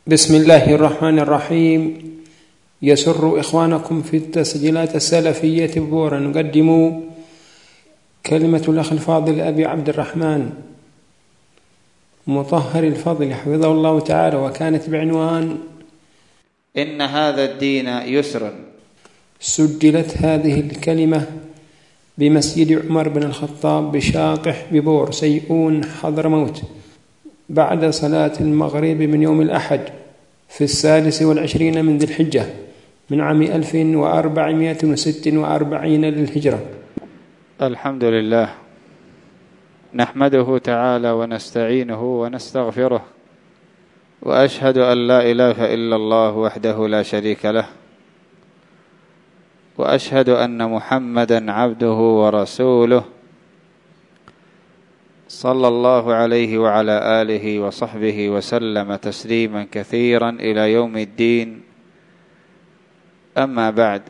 بسم الله الرحمن الرحيم. يسر إخوانكم في التسجيلات السلفية ببورا نقدم كلمة الأخ الفاضل أبي عبد الرحمن مطهر الفضل حفظه الله تعالى، وكانت بعنوان إن هذا الدين يسر. سجلت هذه الكلمة بمسجد عمر بن الخطاب بشاقح ببور سيئون حضرموت بعد صلاة المغرب من يوم الأحد في 26 من ذي الحجة من عام 1446 للهجرة. الحمد لله، نحمده تعالى ونستعينه ونستغفره، وأشهد أن لا إله إلا الله وحده لا شريك له، وأشهد أن محمدا عبده ورسوله صلى الله عليه وعلى آله وصحبه وسلم تسليما كثيرا إلى يوم الدين. أما بعد،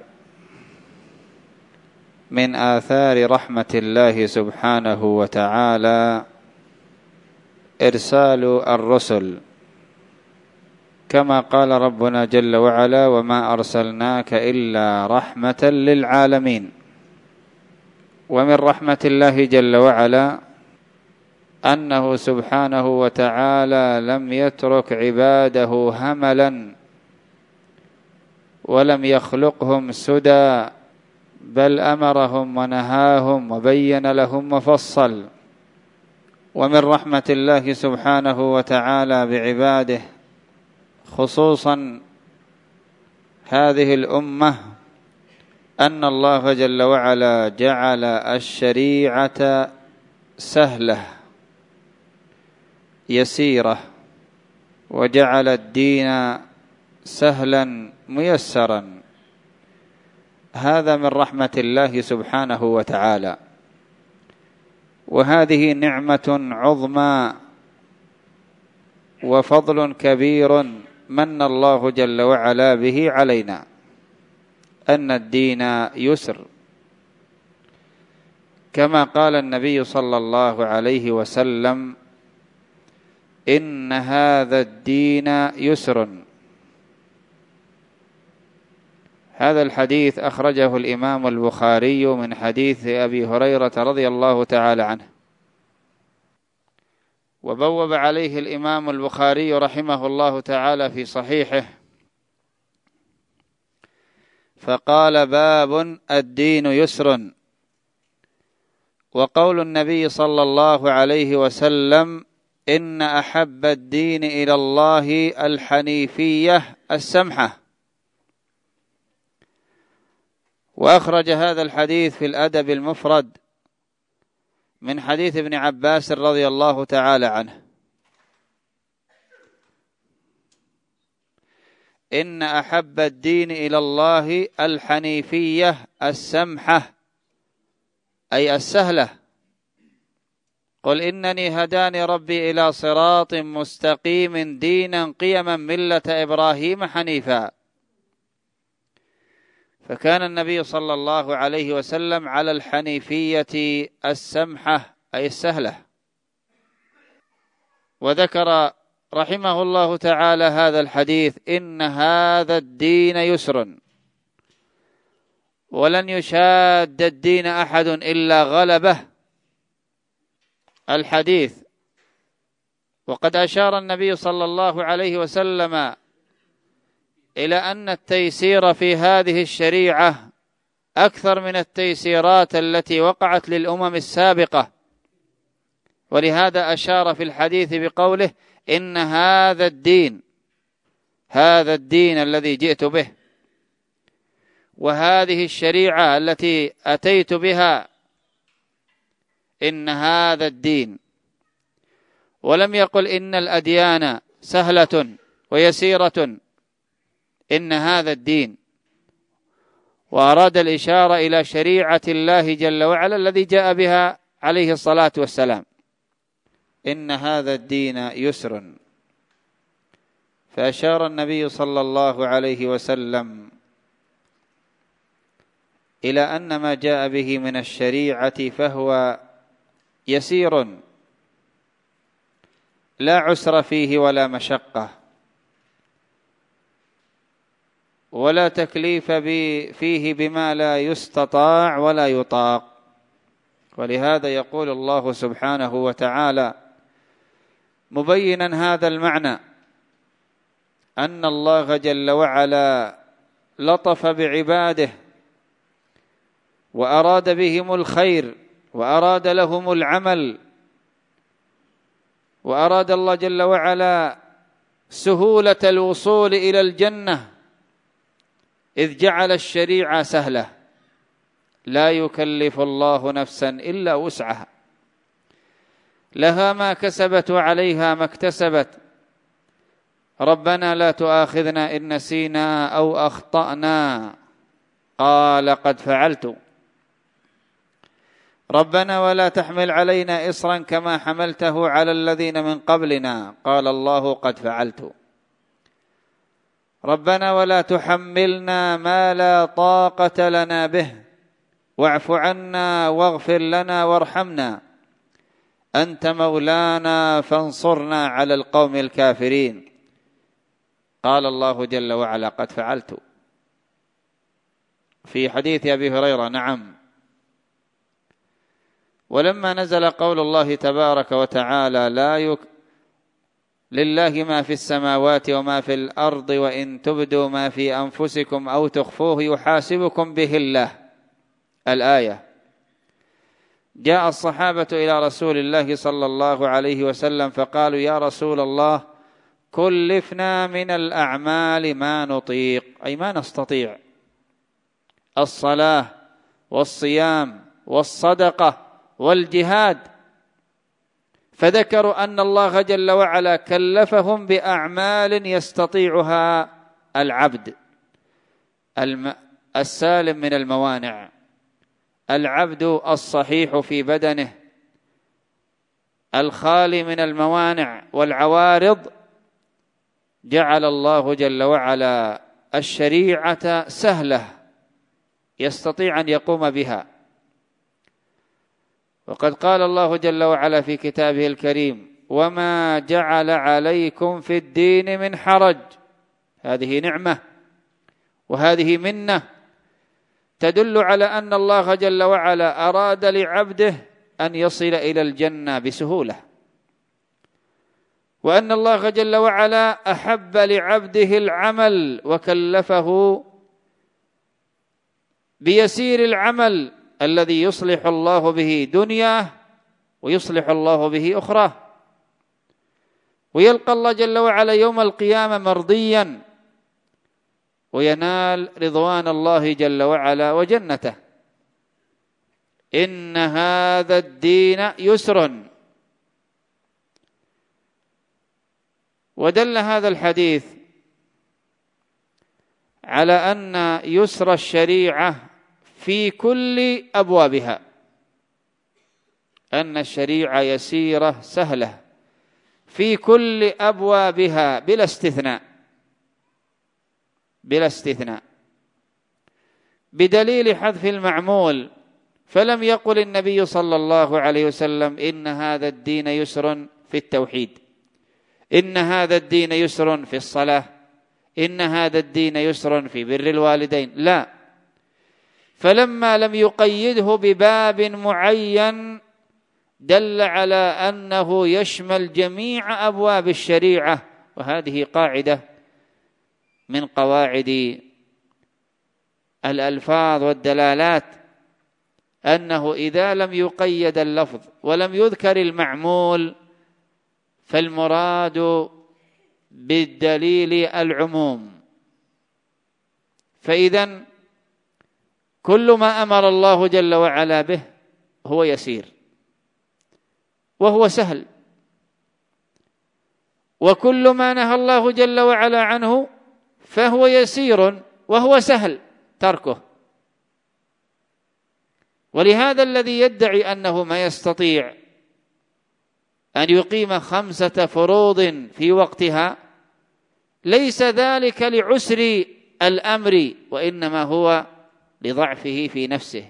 من آثار رحمة الله سبحانه وتعالى إرسال الرسل، كما قال ربنا جل وعلا: وما أرسلناك إلا رحمة للعالمين. ومن رحمة الله جل وعلا أنه سبحانه وتعالى لم يترك عباده هملا، ولم يخلقهم سدى، بل أمرهم ونهاهم وبين لهم وفصل. ومن رحمة الله سبحانه وتعالى بعباده، خصوصا هذه الأمة، أن الله جل وعلا جعل الشريعة سهلة يسيرة، وجعل الدين سهلا ميسرا. هذا من رحمة الله سبحانه وتعالى، وهذه نعمة عظمى وفضل كبير من الله جل وعلا به علينا، أن الدين يسر، كما قال النبي صلى الله عليه وسلم: إن هذا الدين يسر. هذا الحديث أخرجه الإمام البخاري من حديث أبي هريرة رضي الله تعالى عنه، وبوب عليه الإمام البخاري رحمه الله تعالى في صحيحه فقال: باب الدين يسر. وقول النبي صلى الله عليه وسلم: إن أحب الدين إلى الله الحنيفية السمحة. وأخرج هذا الحديث في الأدب المفرد من حديث ابن عباس رضي الله تعالى عنه: إن أحب الدين إلى الله الحنيفية السمحة، أي السهلة. قل إنني هداني ربي إلى صراط مستقيم دينا قيما ملة إبراهيم حنيفا. فكان النبي صلى الله عليه وسلم على الحنيفية السمحة، أي السهلة. وذكر رحمه الله تعالى هذا الحديث: إن هذا الدين يسر، ولن يشاد الدين أحد إلا غلبه. الحديث. وقد أشار النبي صلى الله عليه وسلم إلى أن التيسير في هذه الشريعة أكثر من التيسيرات التي وقعت للأمم السابقة، ولهذا أشار في الحديث بقوله: إن هذا الدين، هذا الدين الذي جئت به، وهذه الشريعة التي أتيت بها، إن هذا الدين. ولم يقل إن الأديان سهلة ويسيرة، إن هذا الدين. وأراد الإشارة إلى شريعة الله جل وعلا الذي جاء بها عليه الصلاة والسلام: إن هذا الدين يسر. فأشار النبي صلى الله عليه وسلم إلى أن ما جاء به من الشريعة فهو يسير، لا عسر فيه ولا مشقة، ولا تكليف فيه بما لا يستطاع ولا يطاق. ولهذا يقول الله سبحانه وتعالى مبينا هذا المعنى أن الله جل وعلا لطف بعباده وأراد بهم الخير وأراد لهم العمل، وأراد الله جل وعلا سهولة الوصول إلى الجنة، إذ جعل الشريعة سهلة، لا يكلف الله نفسا إلا وسعها، لها ما كسبت وعليها ما اكتسبت. ربنا لا تؤاخذنا إن نسينا أو أخطأنا، قال قد فعلت. ربنا ولا تحمل علينا إصرا كما حملته على الذين من قبلنا، قال الله قد فعلت. ربنا ولا تحملنا ما لا طاقة لنا به، واعف عنا واغفر لنا وارحمنا، أنت مولانا فانصرنا على القوم الكافرين، قال الله جل وعلا قد فعلت. في حديث أبي هريرة نعم. ولما نزل قول الله تبارك وتعالى لله ما في السماوات وما في الأرض وإن تبدوا ما في أنفسكم أو تخفوه يحاسبكم به الله، الآية، جاء الصحابة إلى رسول الله صلى الله عليه وسلم فقالوا يا رسول الله كلفنا من الأعمال ما نطيق، أي ما نستطيع، الصلاة والصيام والصدقة والجهاد، فذكروا أن الله جل وعلا كلفهم بأعمال يستطيعها العبد السالم من الموانع، العبد الصحيح في بدنه الخالي من الموانع والعوارض. جعل الله جل وعلا الشريعة سهلة يستطيع أن يقوم بها. وقد قال الله جل وعلا في كتابه الكريم وما جعل عليكم في الدين من حرج، هذه نعمة وهذه منة تدل على أن الله جل وعلا أراد لعبده أن يصل إلى الجنة بسهولة، وأن الله جل وعلا أحب لعبده العمل وكلفه بيسير العمل الذي يصلح الله به دنياه ويصلح الله به أخراه، ويلقى الله جل وعلا يوم القيامة مرضيا وينال رضوان الله جل وعلا وجنته. إن هذا الدين يسر. ودل هذا الحديث على أن يسر الشريعة في كل أبوابها، أن الشريعة يسيرة سهلة في كل أبوابها بلا استثناء، بدليل حذف المعمول، فلم يقل النبي صلى الله عليه وسلم إن هذا الدين يسر في التوحيد، إن هذا الدين يسر في الصلاة، إن هذا الدين يسر في بر الوالدين، لا. فلما لم يقيده بباب معين دل على أنه يشمل جميع أبواب الشريعة. وهذه قاعدة من قواعد الألفاظ والدلالات، أنه إذا لم يقيد اللفظ ولم يذكر المعمول فالمراد بالدليل العموم. فإذن كل ما أمر الله جل وعلا به هو يسير وهو سهل، وكل ما نهى الله جل وعلا عنه فهو يسير وهو سهل تركه. ولهذا الذي يدعي أنه ما يستطيع أن يقيم 5 فروض في وقتها ليس ذلك لعسر الأمر، وإنما هو لضعفه في نفسه.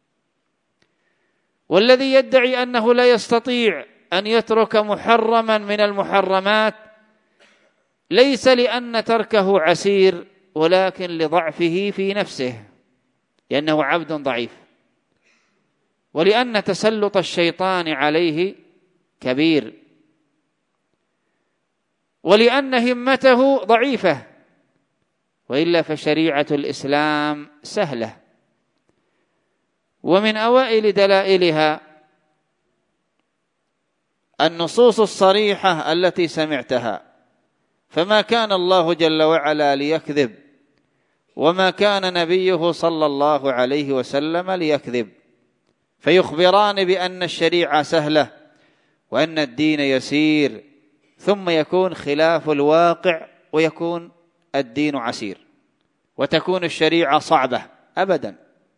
والذي يدعي أنه لا يستطيع أن يترك محرما من المحرمات ليس لأن تركه عسير، ولكن لضعفه في نفسه، لأنه عبد ضعيف، ولأن تسلط الشيطان عليه كبير، ولأن همته ضعيفة، وإلا فشريعة الإسلام سهلة. ومن أوائل دلائلها النصوص الصريحة التي سمعتها، فما كان الله جل وعلا ليكذب، وما كان نبيه صلى الله عليه وسلم ليكذب، فيخبران بأن الشريعة سهلة وأن الدين يسير، ثم يكون خلاف الواقع ويكون الدين عسير وتكون الشريعة صعبة أبدا.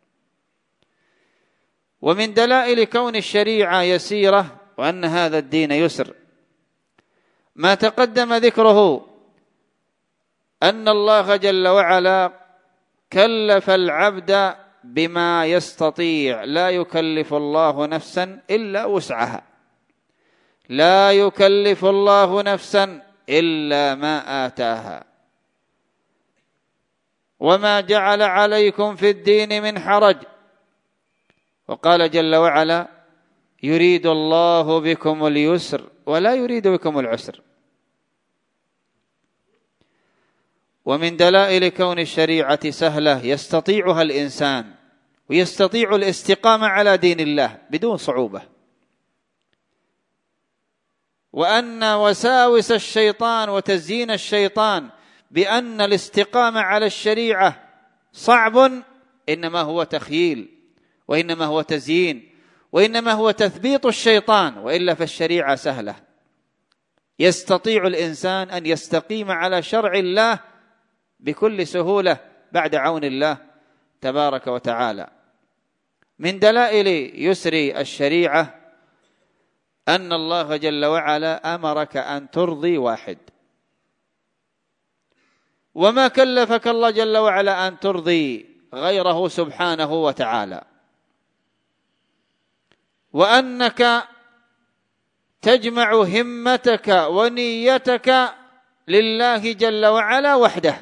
ومن دلائل كون الشريعة يسيرة وأن هذا الدين يسر ما تقدم ذكره، أن الله جل وعلا كلف العبد بما يستطيع، لا يكلف الله نفسا إلا وسعها، لا يكلف الله نفسا إلا ما آتاها، وما جعل عليكم في الدين من حرج. وقال جل وعلا: يريد الله بكم اليسر ولا يريد بكم العسر. ومن دلائل كون الشريعة سهلة يستطيعها الإنسان، ويستطيع الاستقامة على دين الله بدون صعوبة، وأن وساوس الشيطان وتزيين الشيطان بأن الاستقامة على الشريعة صعب إنما هو تخييل، وإنما هو تزيين، وإنما هو تثبيط الشيطان، وإلا فالشريعة سهلة. يستطيع الإنسان أن يستقيم على شرع الله بكل سهولة بعد عون الله تبارك وتعالى. من دلائل يسر الشريعة أن الله جل وعلا أمرك أن ترضي واحد، وما كلفك الله جل وعلا أن ترضي غيره سبحانه وتعالى، وأنك تجمع همتك ونيتك لله جل وعلا وحده.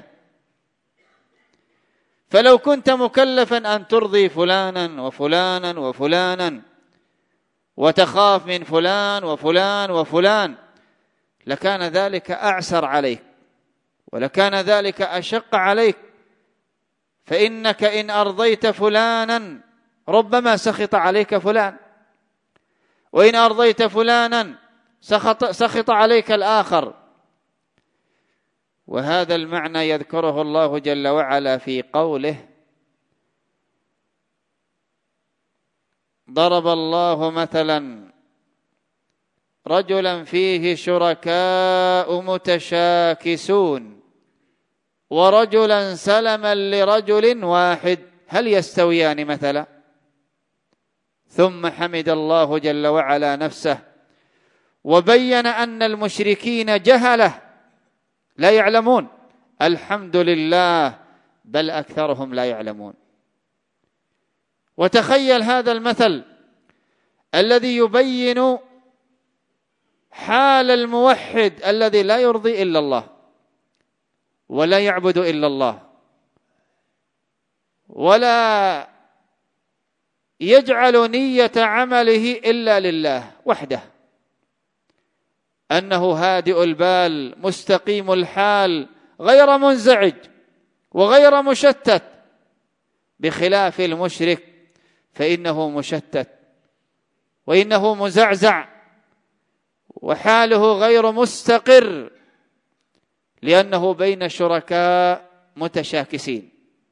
فلو كنت مكلفا أن ترضي فلانا وفلانا وفلانا وتخاف من فلان وفلان وفلان لكان ذلك أعسر عليك، ولكان ذلك أشق عليك، فإنك إن أرضيت فلانا ربما سخط عليك فلان، وإن أرضيت فلانا سخط عليك الآخر. وهذا المعنى يذكره الله جل وعلا في قوله: ضرب الله مثلا رجلا فيه شركاء متشاكسون ورجلا سلما لرجل واحد هل يستويان مثلا. ثم حمد الله جل وعلا نفسه وبين أن المشركين جهلة لا يعلمون، الحمد لله، بل أكثرهم لا يعلمون. وتخيل هذا المثل الذي يبين حال الموحد الذي لا يرضي إلا الله ولا يعبد إلا الله ولا يجعل نية عمله إلا لله وحده، أنه هادئ البال مستقيم الحال غير منزعج وغير مشتت، بخلاف المشرك فإنه مشتت وإنه مزعزع وحاله غير مستقر، لأنه بين شركاء متشاكسين.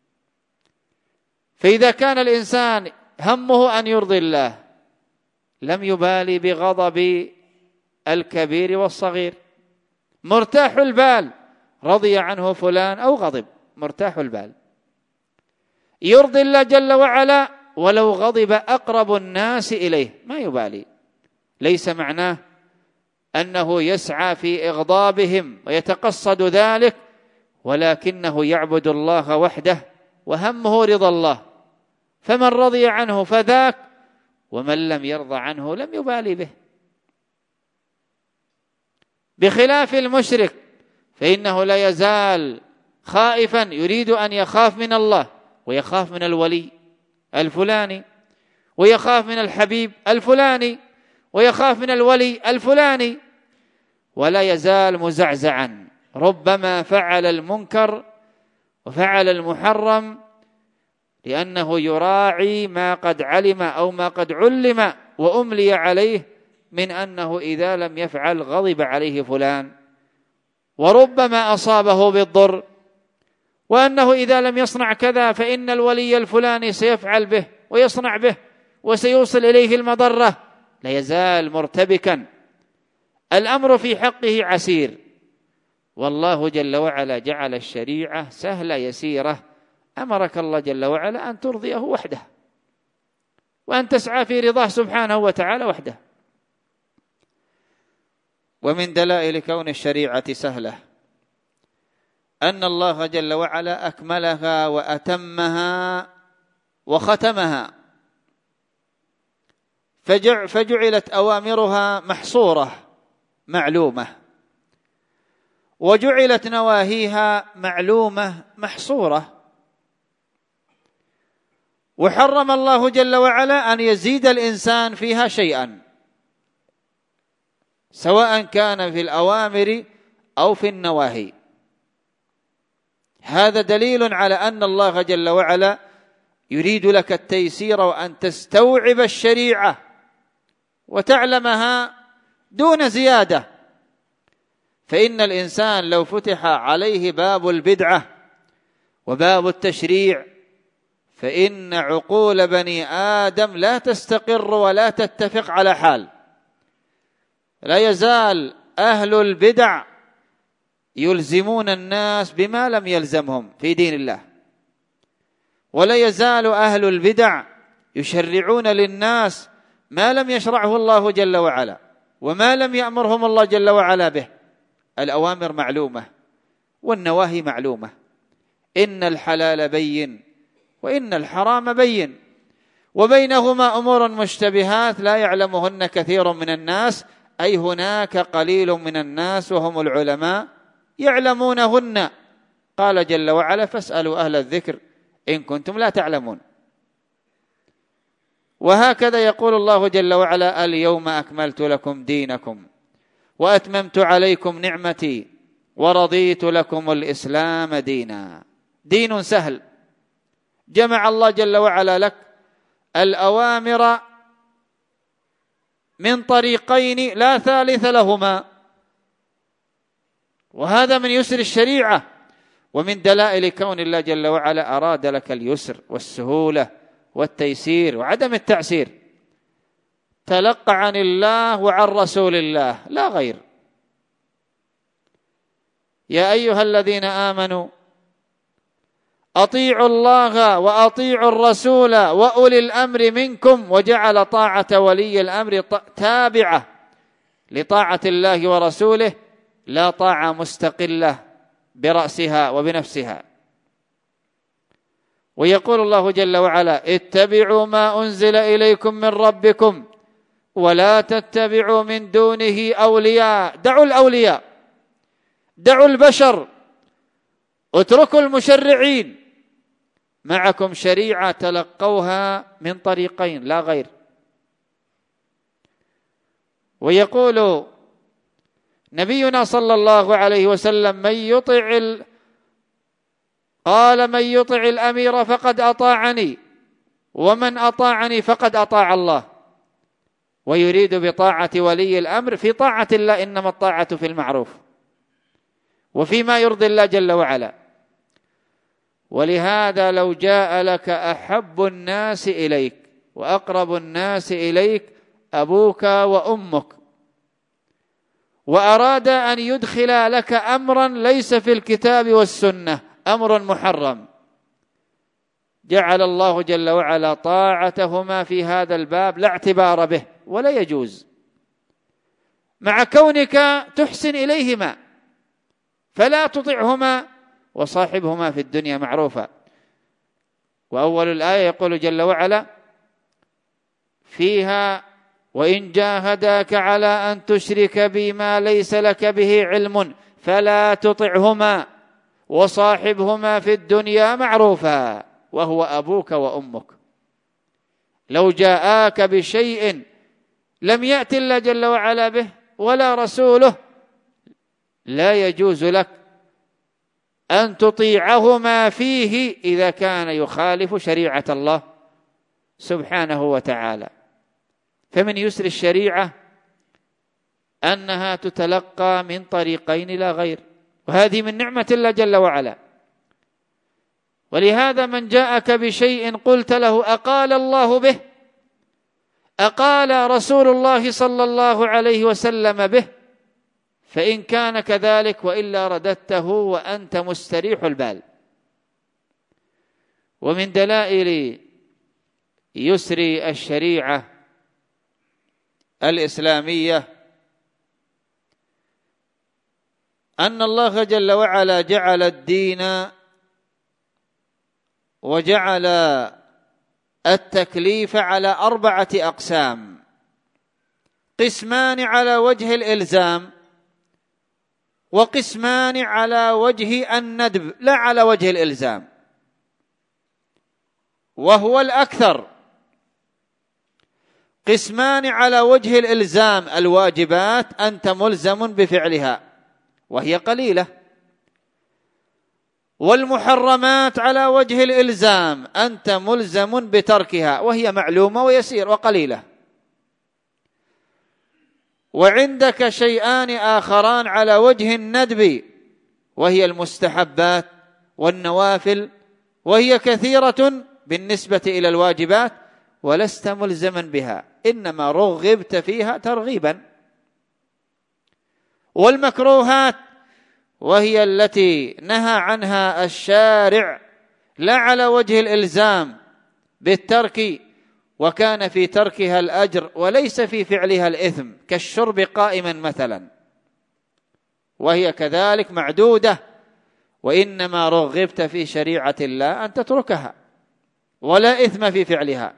فإذا كان الإنسان همه أن يرضي الله لم يبالي بغضب الكبير والصغير، مرتاح البال، رضي عنه فلان أو غضب، مرتاح البال، يرضي الله جل وعلا ولو غضب أقرب الناس إليه ما يبالي. ليس معناه أنه يسعى في إغضابهم ويتقصد ذلك، ولكنه يعبد الله وحده وهمه رضا الله، فمن رضي عنه فذاك، ومن لم يرضى عنه لم يبالي به. بخلاف المشرك فإنه لا يزال خائفا يريد أن يخاف من الله، ويخاف من الولي الفلاني، ويخاف من الحبيب الفلاني، ويخاف من الولي الفلاني، ولا يزال مزعزعا، ربما فعل المنكر وفعل المحرم لأنه يراعي ما قد علم أو ما قد علم وأملي عليه من أنه إذا لم يفعل غضب عليه فلان، وربما أصابه بالضر، وأنه إذا لم يصنع كذا فإن الولي الفلاني سيفعل به ويصنع به وسيوصل إليه المضرة، لا يزال مرتبكا. الأمر في حقه عسير، والله جل وعلا جعل الشريعة سهلة يسيرة. أمرك الله جل وعلا أن ترضيه وحده، وأن تسعى في رضاه سبحانه وتعالى وحده. ومن دلائل كون الشريعة سهلة أن الله جل وعلا أكملها وأتمها وختمها، فجعلت أوامرها محصورة معلومة، وجعلت نواهيها معلومة محصورة. وحرم الله جل وعلا أن يزيد الإنسان فيها شيئا، سواء كان في الأوامر أو في النواهي. هذا دليل على أن الله جل وعلا يريد لك التيسير، وأن تستوعب الشريعة وتعلمها دون زيادة. فإن الإنسان لو فتح عليه باب البدعة وباب التشريع فإن عقول بني آدم لا تستقر ولا تتفق على حال. لا يزال أهل البدع يلزمون الناس بما لم يلزمهم في دين الله، ولا يزال أهل البدع يشرعون للناس ما لم يشرعه الله جل وعلا وما لم يأمرهم الله جل وعلا به. الأوامر معلومة والنواهي معلومة، إن الحلال بين وإن الحرام بين، وبينهما أمور مشتبهات لا يعلمهن كثير من الناس، أي هناك قليل من الناس وهم العلماء يعلمونهن. قال جل وعلا فاسألوا أهل الذكر إن كنتم لا تعلمون. وهكذا يقول الله جل وعلا اليوم أكملت لكم دينكم وأتممت عليكم نعمتي ورضيت لكم الإسلام دينا. دين سهل، جمع الله جل وعلا لك الأوامر من طريقين لا ثالث لهما، وهذا من يسر الشريعة. ومن دلائل كون الله جل وعلا أراد لك اليسر والسهولة والتيسير وعدم التعسير. تلقى عن الله وعن رسول الله لا غير. يا أيها الذين آمنوا أطيعوا الله وأطيعوا الرسول وأولي الأمر منكم، وجعل طاعة ولي الأمر تابعة لطاعة الله ورسوله، لا طاعة مستقلة برأسها وبنفسها. ويقول الله جل وعلا اتبعوا ما أنزل إليكم من ربكم ولا تتبعوا من دونه أولياء. دعوا الأولياء، دعوا البشر، اتركوا المشرعين. معكم شريعة تلقوها من طريقين لا غير. ويقول نبينا صلى الله عليه وسلم قال من يطع الأمير فقد أطاعني ومن أطاعني فقد أطاع الله. ويريد بطاعة ولي الأمر في طاعة الله، إنما الطاعة في المعروف وفيما يرضي الله جل وعلا. ولهذا لو جاء لك أحب الناس إليك وأقرب الناس إليك أبوك وأمك وأراد أن يدخل لك أمرا ليس في الكتاب والسنة، أمر محرم، جعل الله جل وعلا طاعتهما في هذا الباب لا اعتبار به ولا يجوز، مع كونك تحسن إليهما، فلا تطعهما وصاحبهما في الدنيا معروفا. وأول الآية يقول جل وعلا فيها وإن جاهداك على أن تشرك بي ما ليس لك به علم فلا تطعهما وصاحبهما في الدنيا معروفا وهو أبوك وأمك. لو جاءاك بشيء لم يأت الله جل وعلا به ولا رسوله لا يجوز لك أن تطيعهما فيه إذا كان يخالف شريعة الله سبحانه وتعالى. فمن يسر الشريعة أنها تتلقى من طريقين لا غير، وهذه من نعمة الله جل وعلا. ولهذا من جاءك بشيء قلت له أقال الله به، أقال رسول الله صلى الله عليه وسلم به، فإن كان كذلك وإلا رددته وأنت مستريح البال. ومن دلائل يسر الشريعة الإسلامية أن الله جل وعلا جعل الدين وجعل التكليف على 4 أقسام: قسمان على وجه الإلزام، وقسمان على وجه الندب لا على وجه الإلزام، وهو الأكثر. قسمان على وجه الإلزام: الواجبات أنت ملزم بفعلها وهي قليلة، والمحرمات على وجه الإلزام أنت ملزم بتركها وهي معلومة ويسير وقليلة. وعندك شيئان آخران على وجه الندب وهي المستحبات والنوافل، وهي كثيرة بالنسبة إلى الواجبات ولست ملزما بها، إنما رغبت فيها ترغيبا. والمكروهات وهي التي نهى عنها الشارع لا على وجه الإلزام بالترك، وكان في تركها الأجر وليس في فعلها الإثم، كالشرب قائما مثلا، وهي كذلك معدودة، وإنما رغبت في شريعة الله أن تتركها ولا إثم في فعلها.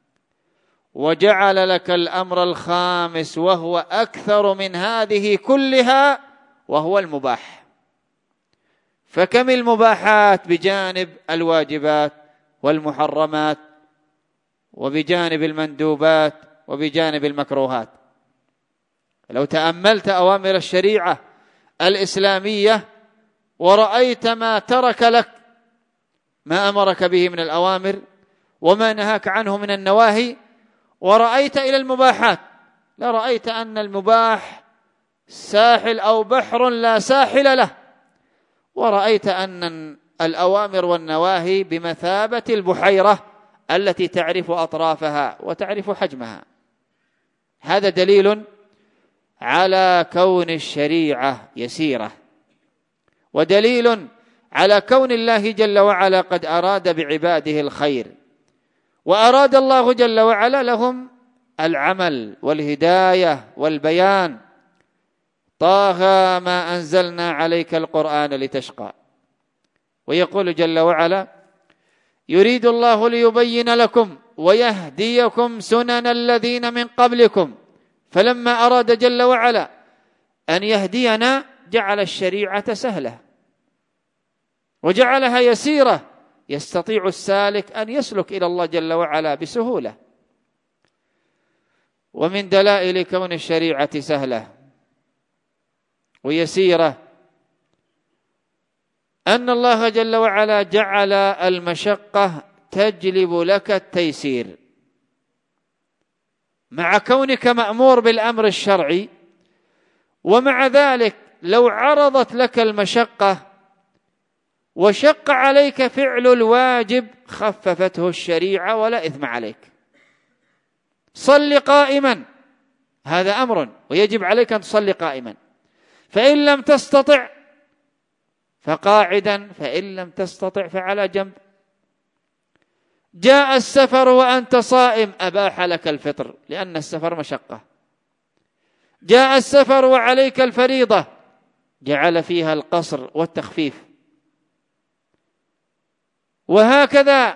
وجعل لك الأمر الخامس وهو أكثر من هذه كلها وهو المباح. فكم المباحات بجانب الواجبات والمحرمات وبجانب المندوبات وبجانب المكروهات. لو تأملت أوامر الشريعة الإسلامية ورأيت ما ترك لك، ما أمرك به من الأوامر وما نهاك عنه من النواهي، ورأيت إلى المباحات، لرأيت أن المباح ساحل أو بحر لا ساحل له، ورأيت أن الأوامر والنواهي بمثابة البحيرة التي تعرف أطرافها وتعرف حجمها. هذا دليل على كون الشريعة يسيرة، ودليل على كون الله جل وعلا قد أراد بعباده الخير، وأراد الله جل وعلا لهم العمل والهداية والبيان. طه ما أنزلنا عليك القرآن لتشقى. ويقول جل وعلا: يريد الله ليبين لكم ويهديكم سنن الذين من قبلكم. فلما أراد جل وعلا أن يهدينا جعل الشريعة سهلة وجعلها يسيرة، يستطيع السالك أن يسلك إلى الله جل وعلا بسهولة. ومن دلائل كون الشريعة سهلة ويسيرة أن الله جل وعلا جعل المشقة تجلب لك التيسير، مع كونك مأمور بالأمر الشرعي. ومع ذلك لو عرضت لك المشقة وشق عليك فعل الواجب خففته الشريعة ولا إثم عليك. صل قائما، هذا أمر ويجب عليك أن تصلي قائما، فإن لم تستطع فقاعدا، فإن لم تستطع فعلى جنب. جاء السفر وأنت صائم أباح لك الفطر لأن السفر مشقة. جاء السفر وعليك الفريضة جعل فيها القصر والتخفيف. وهكذا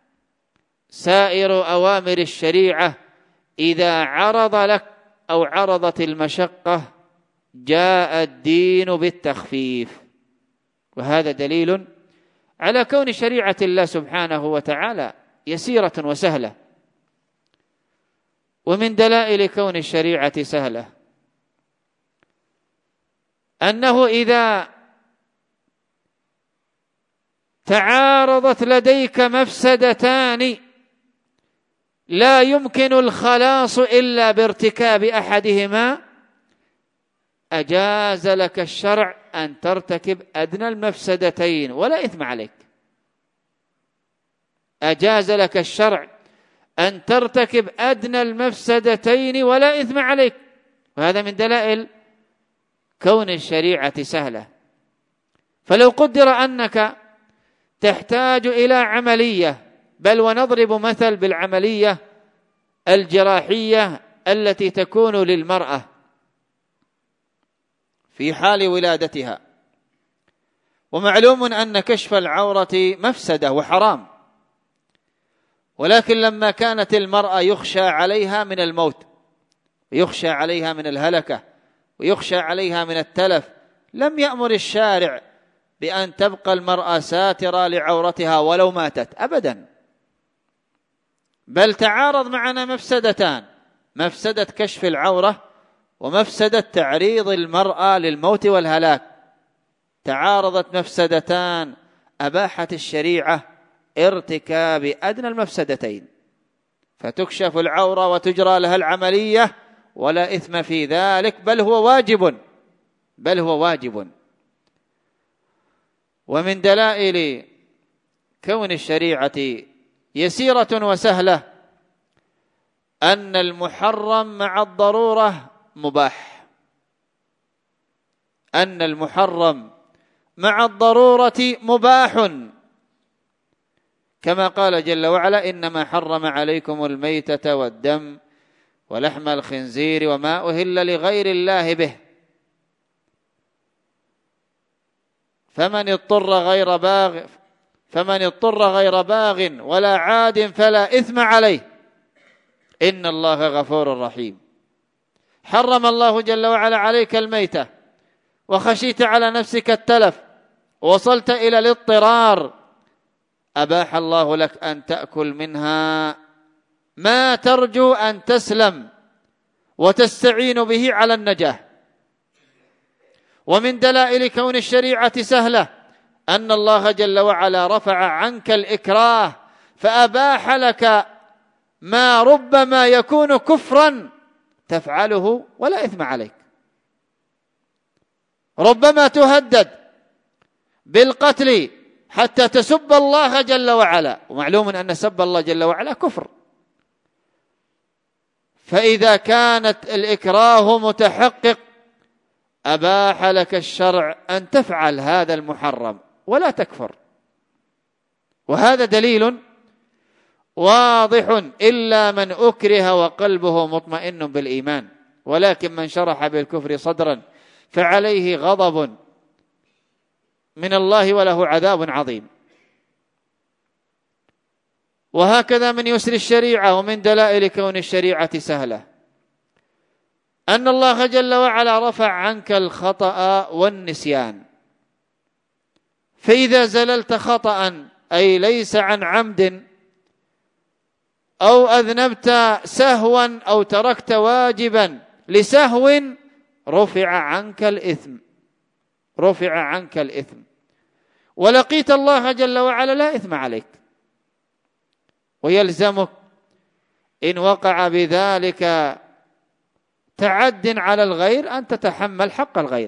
سائر أوامر الشريعة إذا عرض لك أو عرضت المشقة جاء الدين بالتخفيف. وهذا دليل على كون شريعة الله سبحانه وتعالى يسيرة وسهلة. ومن دلائل كون الشريعة سهلة أنه إذا تعارضت لديك مفسدتان لا يمكن الخلاص إلا بارتكاب أحدهما، أجاز لك الشرع أن ترتكب أدنى المفسدتين ولا إثم عليك. أجاز لك الشرع أن ترتكب أدنى المفسدتين ولا إثم عليك، وهذا من دلائل كون الشريعة سهلة. فلو قدر أنك تحتاج إلى عملية، بل ونضرب مثل بالعملية الجراحية التي تكون للمرأة في حال ولادتها، ومعلوم أن كشف العورة مفسدة وحرام، ولكن لما كانت المرأة يخشى عليها من الموت ويخشى عليها من الهلكة ويخشى عليها من التلف، لم يأمر الشارع بأن تبقى المرأة ساترة لعورتها ولو ماتت أبدا، بل تعارض معنا مفسدتان: مفسدة كشف العورة ومفسدة تعريض المرأة للموت والهلاك. تعارضت مفسدتان، أباحت الشريعة ارتكاب أدنى المفسدتين، فتكشف العورة وتجرى لها العملية ولا إثم في ذلك، بل هو واجب. ومن دلائل كون الشريعة يسيرة وسهلة أن المحرم مع الضرورة مباح. أن المحرم مع الضرورة مباح، كما قال جل وعلا: إنما حرم عليكم الميتة والدم ولحم الخنزير وما أهل لغير الله به، فمن اضطر غير باغ ولا عاد فلا إثم عليه إن الله غفور رحيم. حرم الله جل وعلا عليك الميتة وخشيت على نفسك التلف ووصلت إلى الاضطرار، أباح الله لك أن تأكل منها ما ترجو أن تسلم وتستعين به على النجاة. ومن دلائل كون الشريعة سهلة أن الله جل وعلا رفع عنك الإكراه، فأباح لك ما ربما يكون كفرا تفعله ولا إثم عليك. ربما تهدد بالقتل حتى تسب الله جل وعلا، ومعلوم أن سب الله جل وعلا كفر، فإذا كانت الإكراه متحقق أباح لك الشرع أن تفعل هذا المحرم ولا تكفر. وهذا دليل واضح: إلا من أكره وقلبه مطمئن بالإيمان، ولكن من شرح بالكفر صدرا فعليه غضب من الله وله عذاب عظيم. وهكذا من يسر الشريعة ومن دلائل كون الشريعة سهلة أن الله جل وعلا رفع عنك الخطأ والنسيان، فإذا زللت خطأ أي ليس عن عمد أو أذنبت سهوا أو تركت واجبا لسهو رفع عنك الإثم ولقيت الله جل وعلا لا إثم عليك، ويلزمك إن وقع بذلك تعد على الغير أن تتحمل حق الغير،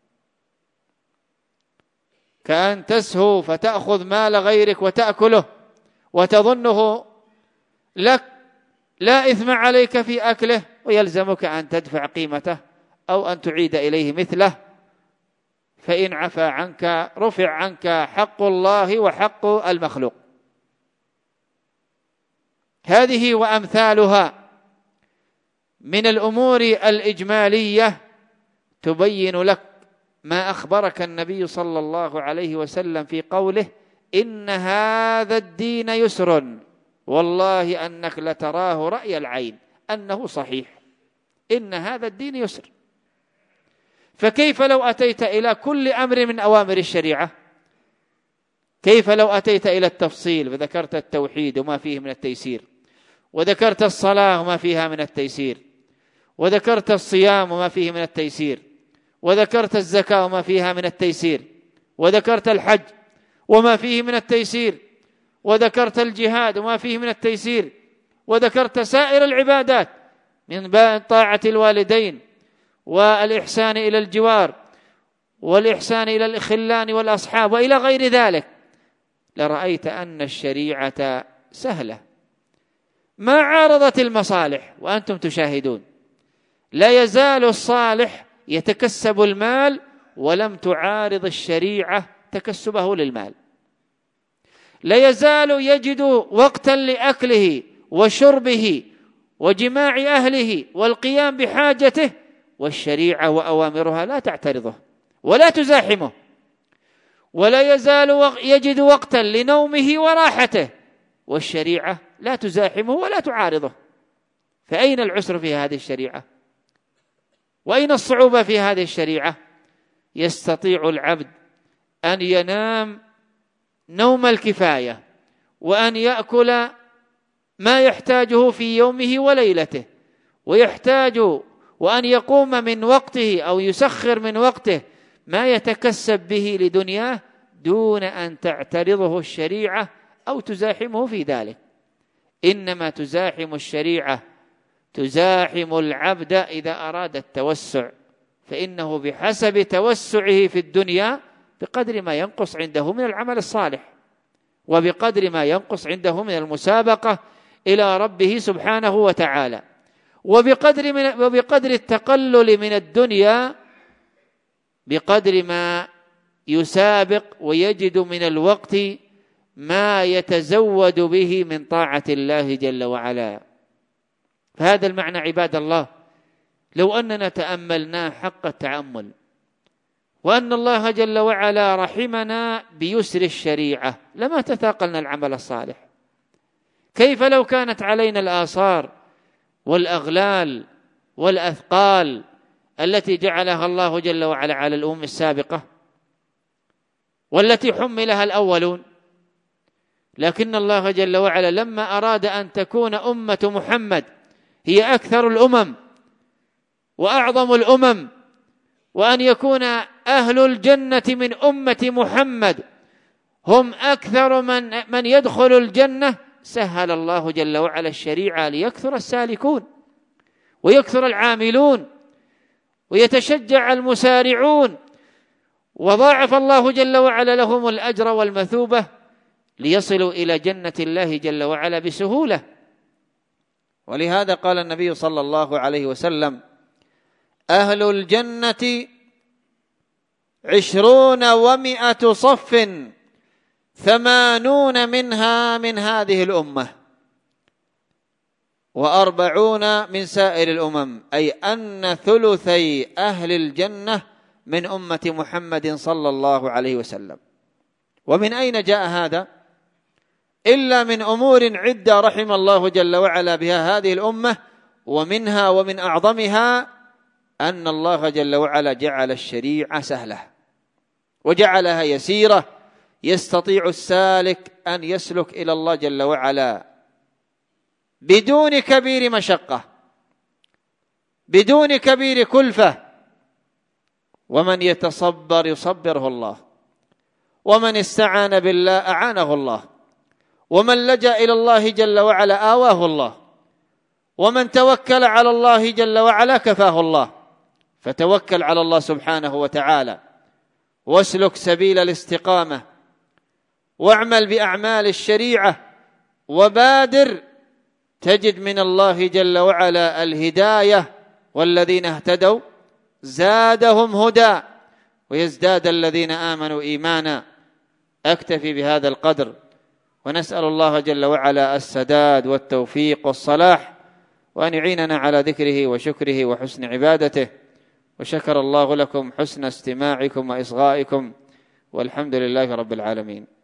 كأن تسهو فتأخذ مال غيرك وتأكله وتظنه لك، لا إثم عليك في أكله، ويلزمك أن تدفع قيمته أو أن تعيد إليه مثله، فإن عفى عنك رفع عنك حق الله وحق المخلوق. هذه وأمثالها من الأمور الإجمالية تبين لك ما أخبرك النبي صلى الله عليه وسلم في قوله: إن هذا الدين يسر، والله أنك لتراه رأي العين أنه صحيح. إن هذا الدين يسر، فكيف لو أتيت إلى كل أمر من أوامر الشريعة كيف لو أتيت إلى التفصيل فذكرت التوحيد وما فيه من التيسير، وذكرت الصلاة وما فيها من التيسير، وذكرت الصيام وما فيه من التيسير، وذكرت الزكاة وما فيها من التيسير، وذكرت الحج وما فيه من التيسير، وذكرت الجهاد وما فيه من التيسير، وذكرت سائر العبادات من طاعة الوالدين والإحسان إلى الجوار والإحسان إلى الخلان والأصحاب وإلى غير ذلك، لرأيت أن الشريعة سهلة ما عارضت المصالح. وأنتم تشاهدون لا يزال الصالح يتكسب المال ولم تعارض الشريعة تكسبه للمال، لا يزال يجد وقتا لأكله وشربه وجماع أهله والقيام بحاجته، والشريعة وأوامرها لا تعترضه ولا تزاحمه، ولا يزال يجد وقتا لنومه وراحته، والشريعة لا تزاحمه ولا تعارضه. فأين العسر في هذه الشريعة؟ وأين الصعوبة في هذه الشريعة؟ يستطيع العبد أن ينام نوم الكفاية، وأن يأكل ما يحتاجه في يومه وليلته، ويحتاج وأن يقوم من وقته أو يسخر من وقته ما يتكسب به لدنياه دون أن تعترضه الشريعة أو تزاحمه في ذلك. إنما تزاحم الشريعة، تزاحم العبد إذا أراد التوسع، فإنه بحسب توسعه في الدنيا بقدر ما ينقص عنده من العمل الصالح، وبقدر ما ينقص عنده من المسابقة إلى ربه سبحانه وتعالى، وبقدر التقلل من الدنيا بقدر ما يسابق ويجد من الوقت ما يتزود به من طاعة الله جل وعلا. فهذا المعنى عباد الله لو أننا تأملناه حق التأمل، وأن الله جل وعلا رحمنا بيسر الشريعة لما تثاقلنا العمل الصالح. كيف لو كانت علينا الآثار والأغلال والأثقال التي جعلها الله جل وعلا على الأمم السابقة والتي حملها الأولون؟ لكن الله جل وعلا لما أراد أن تكون أمة محمد هي أكثر الأمم وأعظم الأمم، وأن يكون أهل الجنة من أمة محمد هم أكثر من يدخل الجنة، سهل الله جل وعلا الشريعة ليكثر السالكون ويكثر العاملون ويتشجع المسارعون، وضاعف الله جل وعلا لهم الأجر والمثوبة ليصلوا إلى جنة الله جل وعلا بسهولة. ولهذا قال النبي صلى الله عليه وسلم: أهل الجنة 20 و100 صف 80 منها من هذه الأمة و40 من سائر الأمم، أي أن ثلثي أهل الجنة من أمة محمد صلى الله عليه وسلم. ومن أين جاء هذا؟ إلا من أمور عدة رحم الله جل وعلا بها هذه الأمة، ومنها ومن أعظمها أن الله جل وعلا جعل الشريعة سهلة وجعلها يسيرة، يستطيع السالك أن يسلك إلى الله جل وعلا بدون كبير مشقة، بدون كبير كلفة. ومن يتصبر يصبره الله، ومن استعان بالله أعانه الله، ومن لجأ إلى الله جل وعلا آواه الله، ومن توكل على الله جل وعلا كفاه الله. فتوكل على الله سبحانه وتعالى واسلك سبيل الاستقامة، واعمل بأعمال الشريعة، وبادر تجد من الله جل وعلا الهداية، والذين اهتدوا زادهم هدى ويزداد الذين آمنوا إيمانا. أكتفي بهذا القدر، ونسأل الله جل وعلا السداد والتوفيق والصلاح، وأن يعيننا على ذكره وشكره وحسن عبادته. وشكر الله لكم حسن استماعكم وإصغائكم، والحمد لله رب العالمين.